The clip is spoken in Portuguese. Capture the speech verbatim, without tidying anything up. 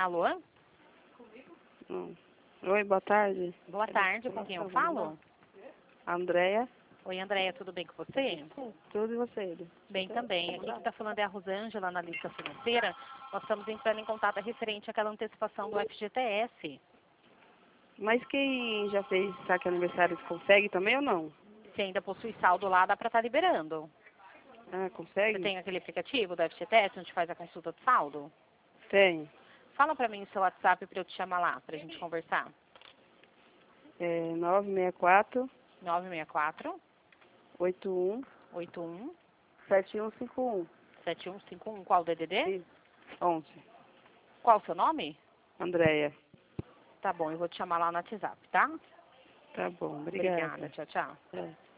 Alô? Hum. Oi, boa tarde. Boa tarde, com quem eu falo? Andréia. Oi, Andréia, tudo bem com você? Tudo e você? Bem também. Aqui que está falando é a Rosângela, analista financeira. Nós estamos entrando em contato referente àquela antecipação do F G T S. Mas quem já fez saque aniversário consegue também ou não? Se ainda possui saldo lá, dá para estar liberando. Ah, Você consegue? tem aquele aplicativo do F G T S onde faz a consulta do saldo? Tem. Fala para mim o seu WhatsApp para eu te chamar lá, para a gente conversar. É nove seis quatro, nove seis quatro, oito um, oito um, sete um cinco um. sete um cinco um. Qual o D D D? Isso. onze. Qual o seu nome? Andréia. Tá bom, eu vou te chamar lá no WhatsApp, tá? Tá bom, Obrigada. obrigada. Tchau, tchau. É.